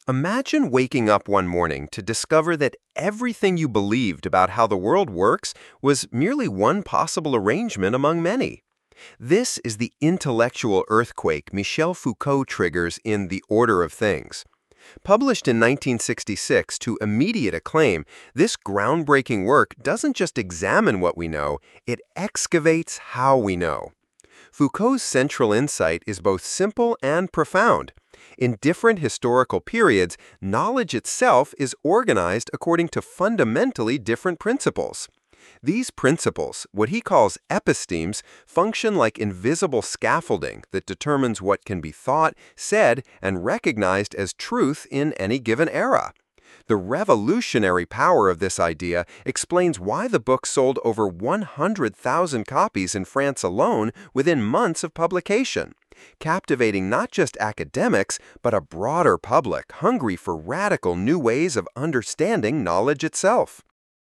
Imagine waking up one morning to discover that everything you believed about how the world works was merely one possible arrangement among many. This is the intellectual earthquake Michel Foucault triggers in The Order of Things. Published in 1966 to immediate acclaim, this groundbreaking work doesn't just examine what we know, it excavates how we know. Foucault's central insight is both simple and profound. In different historical periods, knowledge itself is organized according to fundamentally different principles. These principles, what he calls epistemes, function like invisible scaffolding that determines what can be thought, said, and recognized as truth in any given era. The revolutionary power of this idea explains why the book sold over 100,000 copies in France alone within months of publication, captivating not just academics, but a broader public hungry for radical new ways of understanding knowledge itself.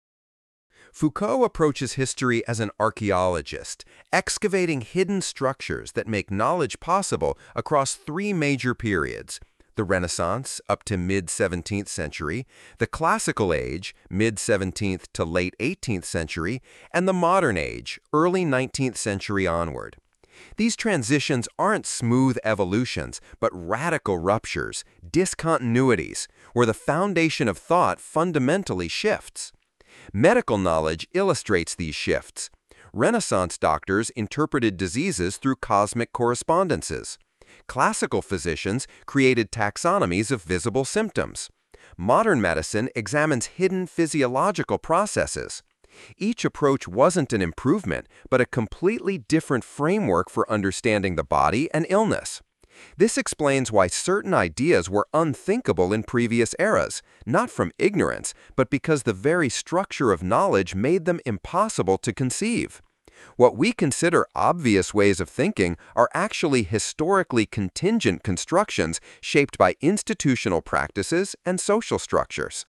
Foucault approaches history as an archaeologist, excavating hidden structures that make knowledge possible across three major periods: the Renaissance up to mid-17th century, the Classical Age, mid-17th to late 18th century, and the Modern Age, early 19th century onward. These transitions aren't smooth evolutions, but radical ruptures, discontinuities, where the foundation of thought fundamentally shifts. Medical knowledge illustrates these shifts. Renaissance doctors interpreted diseases through cosmic correspondences. Classical physicians created taxonomies of visible symptoms. Modern medicine examines hidden physiological processes. Each approach wasn't an improvement, but a completely different framework for understanding the body and illness. This explains why certain ideas were unthinkable in previous eras, not from ignorance, but because the very structure of knowledge made them impossible to conceive. What we consider obvious ways of thinking are actually historically contingent constructions shaped by institutional practices and social structures.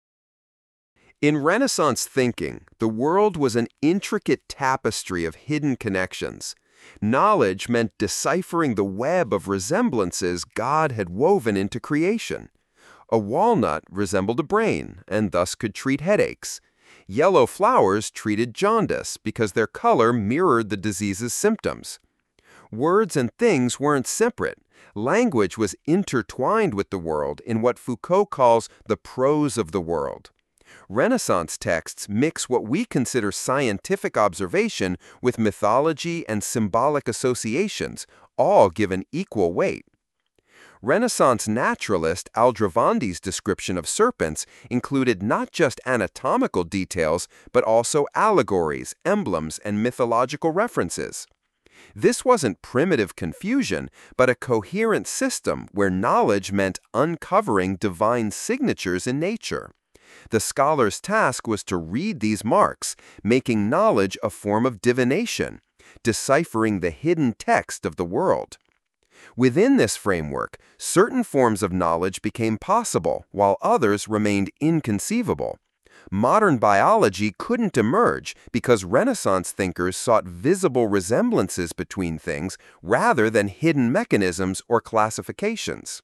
In Renaissance thinking, the world was an intricate tapestry of hidden connections. Knowledge meant deciphering the web of resemblances God had woven into creation. A walnut resembled a brain and thus could treat headaches. Yellow flowers treated jaundice because their color mirrored the disease's symptoms. Words and things weren't separate. Language was intertwined with the world in what Foucault calls the prose of the world. Renaissance texts mix what we consider scientific observation with mythology and symbolic associations, all given equal weight. Renaissance naturalist Aldrovandis' description of serpents included not just anatomical details, but also allegories, emblems, and mythological references. This wasn't primitive confusion, but a coherent system where knowledge meant uncovering divine signatures in nature. The scholar's task was to read these marks, making knowledge a form of divination, deciphering the hidden text of the world. Within this framework, certain forms of knowledge became possible, while others remained inconceivable. Modern biology couldn't emerge because Renaissance thinkers sought visible resemblances between things rather than hidden mechanisms or classifications.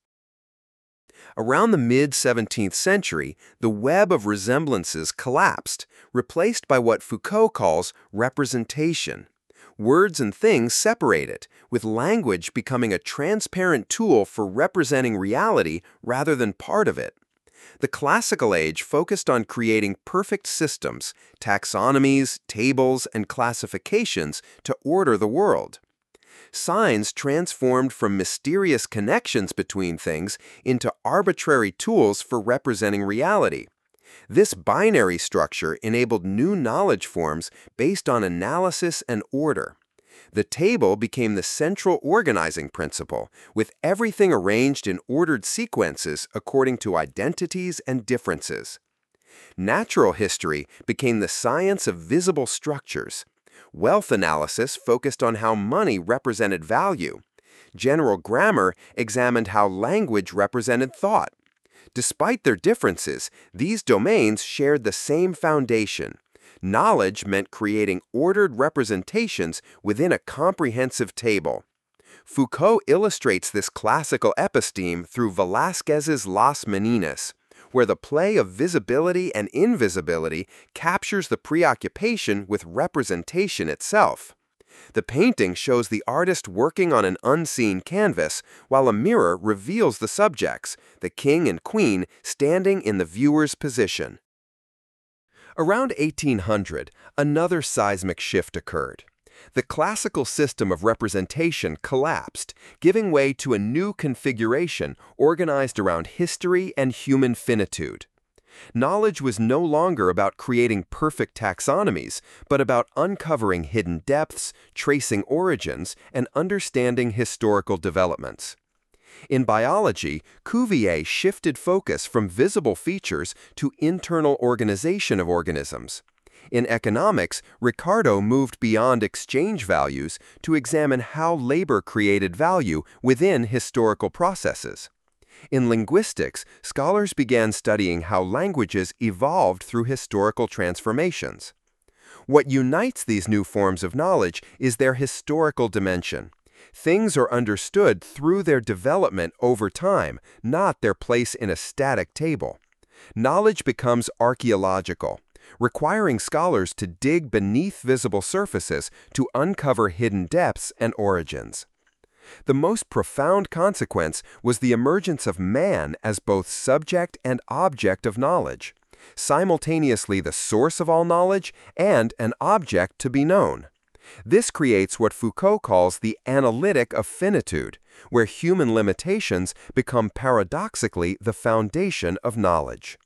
Around the mid-17th century, the web of resemblances collapsed, replaced by what Foucault calls representation. Words and things separated, with language becoming a transparent tool for representing reality rather than part of it. The Classical Age focused on creating perfect systems, taxonomies, tables, and classifications to order the world. Signs transformed from mysterious connections between things into arbitrary tools for representing reality. This binary structure enabled new knowledge forms based on analysis and order. The table became the central organizing principle, with everything arranged in ordered sequences according to identities and differences. Natural history became the science of visible structures. Wealth analysis focused on how money represented value. General grammar examined how language represented thought. Despite their differences, these domains shared the same foundation. Knowledge meant creating ordered representations within a comprehensive table. Foucault illustrates this classical episteme through Velázquez's Las Meninas, where the play of visibility and invisibility captures the preoccupation with representation itself. The painting shows the artist working on an unseen canvas, while a mirror reveals the subjects, the king and queen standing in the viewer's position. Around 1800, another seismic shift occurred. The classical system of representation collapsed, giving way to a new configuration organized around history and human finitude. Knowledge was no longer about creating perfect taxonomies, but about uncovering hidden depths, tracing origins, and understanding historical developments. In biology, Cuvier shifted focus from visible features to internal organization of organisms. In economics, Ricardo moved beyond exchange values to examine how labor created value within historical processes. In linguistics, scholars began studying how languages evolved through historical transformations. What unites these new forms of knowledge is their historical dimension. Things are understood through their development over time, not their place in a static table. Knowledge becomes archaeological, requiring scholars to dig beneath visible surfaces to uncover hidden depths and origins. The most profound consequence was the emergence of man as both subject and object of knowledge, simultaneously the source of all knowledge and an object to be known. This creates what Foucault calls the analytic of finitude, where human limitations become paradoxically the foundation of knowledge.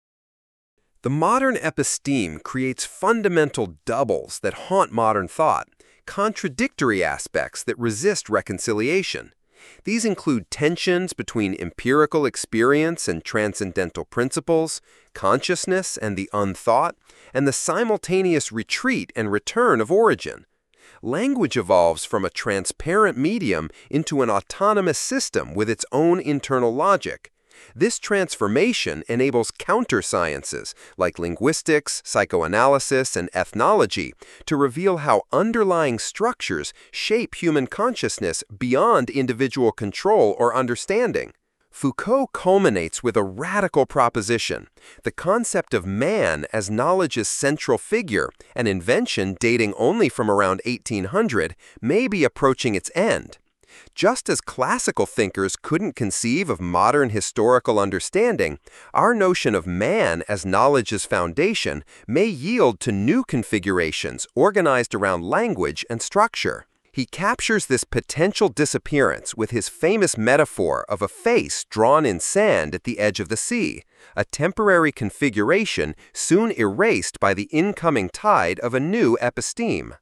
The modern episteme creates fundamental doubles that haunt modern thought, contradictory aspects that resist reconciliation. These include tensions between empirical experience and transcendental principles, consciousness and the unthought, and the simultaneous retreat and return of origin. Language evolves from a transparent medium into an autonomous system with its own internal logic. This transformation enables counter-sciences like linguistics, psychoanalysis, and ethnology to reveal how underlying structures shape human consciousness beyond individual control or understanding. Foucault culminates with a radical proposition: the concept of man as knowledge's central figure, an invention dating only from around 1800, may be approaching its end. Just as classical thinkers couldn't conceive of modern historical understanding, our notion of man as knowledge's foundation may yield to new configurations organized around language and structure. He captures this potential disappearance with his famous metaphor of a face drawn in sand at the edge of the sea, a temporary configuration soon erased by the incoming tide of a new episteme.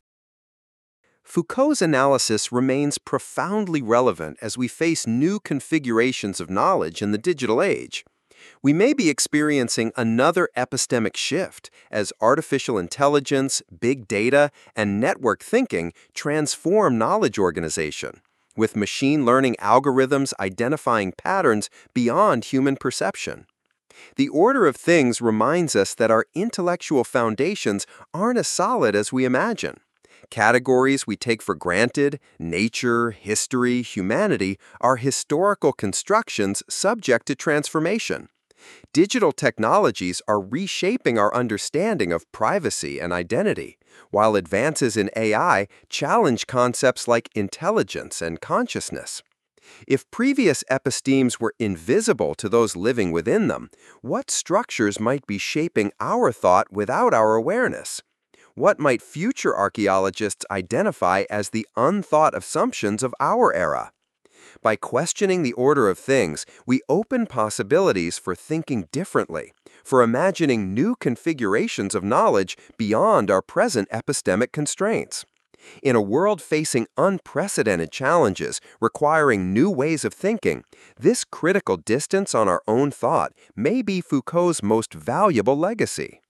Foucault's analysis remains profoundly relevant as we face new configurations of knowledge in the digital age. We may be experiencing another epistemic shift as artificial intelligence, big data, and network thinking transform knowledge organization, with machine learning algorithms identifying patterns beyond human perception. The order of things reminds us that our intellectual foundations aren't as solid as we imagine. Categories we take for granted, nature, history, humanity, are historical constructions subject to transformation. Digital technologies are reshaping our understanding of privacy and identity, while advances in AI challenge concepts like intelligence and consciousness. If previous epistemes were invisible to those living within them, what structures might be shaping our thought without our awareness? What might future archaeologists identify as the unthought assumptions of our era? By questioning the order of things, we open possibilities for thinking differently, for imagining new configurations of knowledge beyond our present epistemic constraints. In a world facing unprecedented challenges requiring new ways of thinking, this critical distance on our own thought may be Foucault's most valuable legacy.